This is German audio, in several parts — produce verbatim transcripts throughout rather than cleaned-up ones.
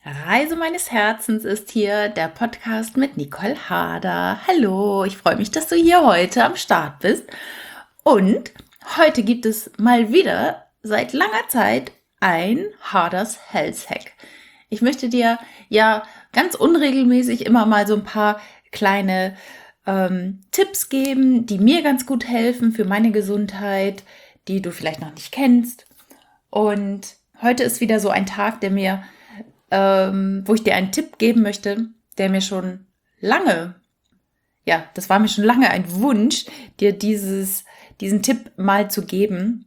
Reise meines Herzens ist hier der Podcast mit Nicole Harder. Hallo, ich freue mich, dass du hier heute am Start bist. Und heute gibt es mal wieder seit langer Zeit ein Harders Health Hack. Ich möchte dir ja ganz unregelmäßig immer mal so ein paar kleine ähm, Tipps geben, die mir ganz gut helfen für meine Gesundheit, die du vielleicht noch nicht kennst. Und heute ist wieder so ein Tag, der mir Ähm, wo ich dir einen Tipp geben möchte, der mir schon lange, ja, das war mir schon lange ein Wunsch, dir dieses, diesen Tipp mal zu geben,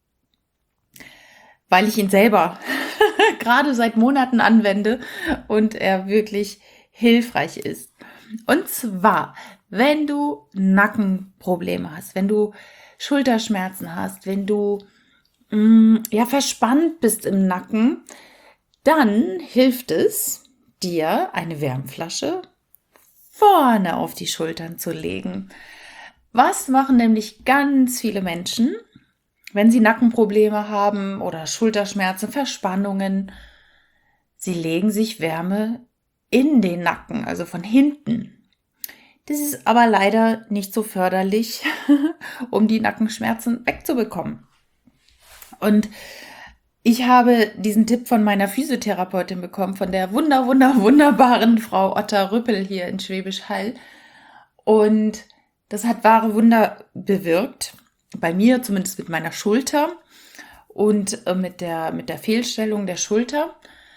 weil ich ihn selber gerade seit Monaten anwende und er wirklich hilfreich ist. Und zwar, wenn du Nackenprobleme hast, wenn du Schulterschmerzen hast, wenn du mh, ja verspannt bist im Nacken, dann hilft es dir, eine Wärmflasche vorne auf die Schultern zu legen. Was machen nämlich ganz viele Menschen, wenn sie Nackenprobleme haben oder Schulterschmerzen, Verspannungen? Sie legen sich Wärme in den Nacken, also von hinten. Das ist aber leider nicht so förderlich, um die Nackenschmerzen wegzubekommen. Und ich habe diesen Tipp von meiner Physiotherapeutin bekommen, von der wunder, wunder, wunderbaren Frau Otta Rüppel hier in Schwäbisch Hall. Und das hat wahre Wunder bewirkt. Bei mir, zumindest mit meiner Schulter und mit der, mit der Fehlstellung der Schulter.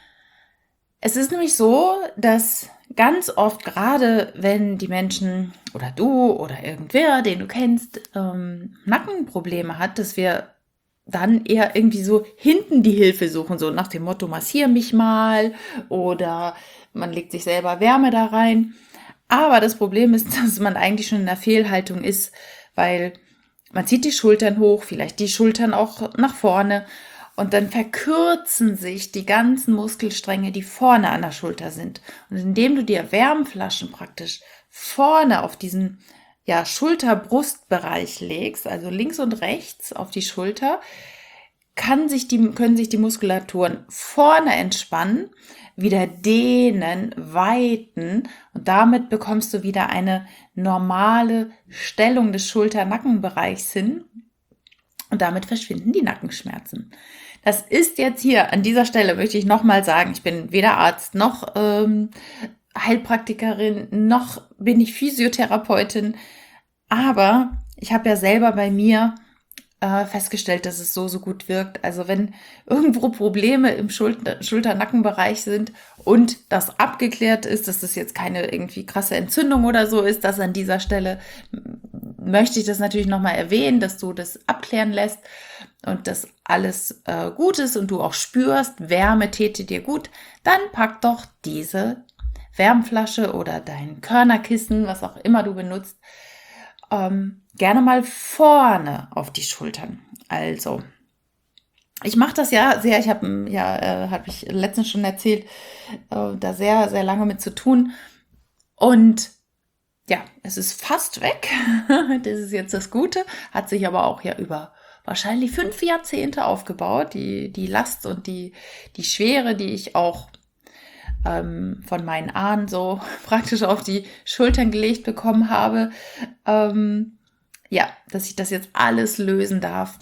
Es ist nämlich so, dass ganz oft, gerade wenn die Menschen oder du oder irgendwer, den du kennst, ähm, Nackenprobleme hat, dass wir dann eher irgendwie so hinten die Hilfe suchen, so nach dem Motto, massier mich mal oder man legt sich selber Wärme da rein. Aber das Problem ist, dass man eigentlich schon in der Fehlhaltung ist, weil man zieht die Schultern hoch, vielleicht die Schultern auch nach vorne und dann verkürzen sich die ganzen Muskelstränge, die vorne an der Schulter sind. Und indem du dir Wärmflaschen praktisch vorne auf diesen ja, Schulter-Brust-Bereich legst, also links und rechts auf die Schulter, kann sich die, können sich die Muskulaturen vorne entspannen, wieder dehnen, weiten und damit bekommst du wieder eine normale Stellung des Schulter-Nackenbereichs hin und damit verschwinden die Nackenschmerzen. Das ist jetzt hier an dieser Stelle, möchte ich nochmal sagen, ich bin weder Arzt noch ähm, Heilpraktikerin, noch bin ich Physiotherapeutin, aber ich habe ja selber bei mir äh, festgestellt, dass es so, so gut wirkt. Also wenn irgendwo Probleme im Schulter- Schulter-Nackenbereich sind und das abgeklärt ist, dass das jetzt keine irgendwie krasse Entzündung oder so ist, dass an dieser Stelle möchte ich das natürlich nochmal erwähnen, dass du das abklären lässt und dass alles äh, gut ist und du auch spürst, Wärme täte dir gut, dann pack doch diese Wärmflasche oder dein Körnerkissen, was auch immer du benutzt, ähm, gerne mal vorne auf die Schultern. Also, ich mache das ja sehr, ich habe ja, äh, habe ich letztens schon erzählt, äh, da sehr, sehr lange mit zu tun. Und ja, es ist fast weg. Das ist jetzt das Gute, hat sich aber auch ja über wahrscheinlich fünf Jahrzehnte aufgebaut, die, die Last und die, die Schwere, die ich auch ähm, von meinen Ahnen so praktisch auf die Schultern gelegt bekommen habe. Ähm, ja, dass ich das jetzt alles lösen darf.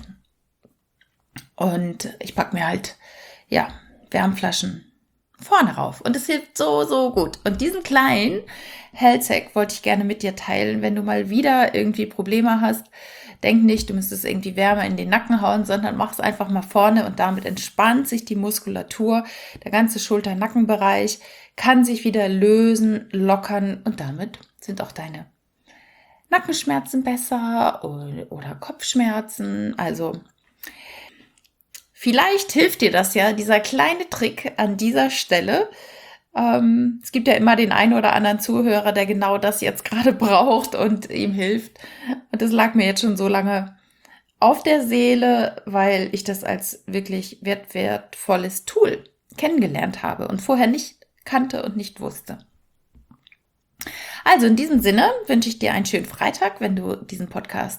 Und ich packe mir halt, ja, Wärmflaschen vorne rauf. Und es hilft so, so gut. Und diesen kleinen Health Hack wollte ich gerne mit dir teilen, wenn du mal wieder irgendwie Probleme hast. Denk nicht, du müsstest irgendwie Wärme in den Nacken hauen, sondern mach es einfach mal vorne und damit entspannt sich die Muskulatur. Der ganze Schulter-Nackenbereich kann sich wieder lösen, lockern und damit sind auch deine Nackenschmerzen besser oder, oder Kopfschmerzen. Also vielleicht hilft dir das ja, dieser kleine Trick an dieser Stelle. Ähm, es gibt ja immer den einen oder anderen Zuhörer, der genau das jetzt gerade braucht und ihm hilft. Und das lag mir jetzt schon so lange auf der Seele, weil ich das als wirklich wert, wertvolles Tool kennengelernt habe und vorher nicht kannte und nicht wusste. Also in diesem Sinne wünsche ich dir einen schönen Freitag, wenn du diesen Podcast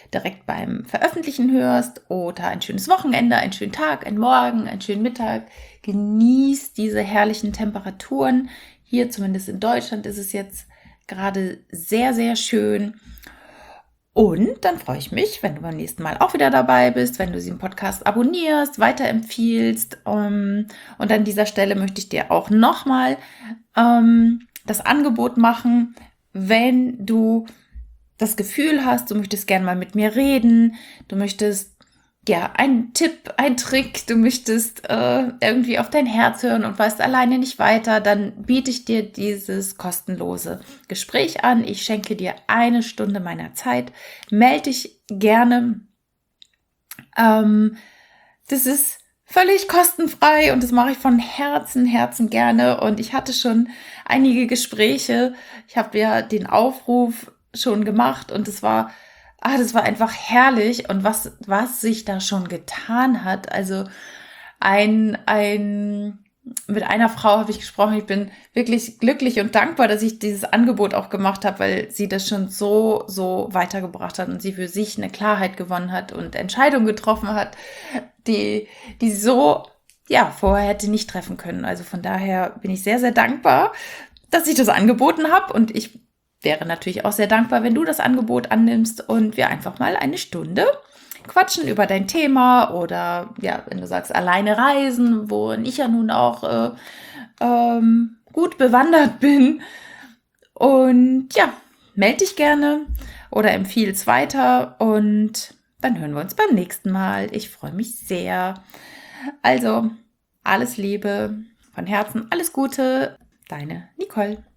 direkt beim Veröffentlichen hörst oder ein schönes Wochenende, einen schönen Tag, einen Morgen, einen schönen Mittag. Genieß diese herrlichen Temperaturen. Hier zumindest in Deutschland ist es jetzt gerade sehr, sehr schön. Und dann freue ich mich, wenn du beim nächsten Mal auch wieder dabei bist, wenn du diesen Podcast abonnierst, weiterempfiehlst. Um, und an dieser Stelle möchte ich dir auch nochmal um, das Angebot machen, wenn du das Gefühl hast, du möchtest gerne mal mit mir reden, du möchtest ja einen Tipp, einen Trick, du möchtest äh, irgendwie auf dein Herz hören und weißt alleine nicht weiter, dann biete ich dir dieses kostenlose Gespräch an. Ich schenke dir eine Stunde meiner Zeit. Melde dich gerne. Ähm, das ist völlig kostenfrei und das mache ich von Herzen, Herzen gerne. Und ich hatte schon einige Gespräche. Ich habe ja den Aufruf schon gemacht und es war Ah, das war einfach herrlich und was, was sich da schon getan hat. Also ein, ein, mit einer Frau habe ich gesprochen. Ich bin wirklich glücklich und dankbar, dass ich dieses Angebot auch gemacht habe, weil sie das schon so, so weitergebracht hat und sie für sich eine Klarheit gewonnen hat und Entscheidungen getroffen hat, die, die so, ja, vorher hätte nicht treffen können. Also von daher bin ich sehr, sehr dankbar, dass ich das angeboten habe und ich wäre natürlich auch sehr dankbar, wenn du das Angebot annimmst und wir einfach mal eine Stunde quatschen über dein Thema oder ja, wenn du sagst, alleine reisen, worin ich ja nun auch äh, ähm, gut bewandert bin. Und ja, melde dich gerne oder empfiehl es weiter und dann hören wir uns beim nächsten Mal. Ich freue mich sehr. Also, alles Liebe, von Herzen, alles Gute, deine Nicole.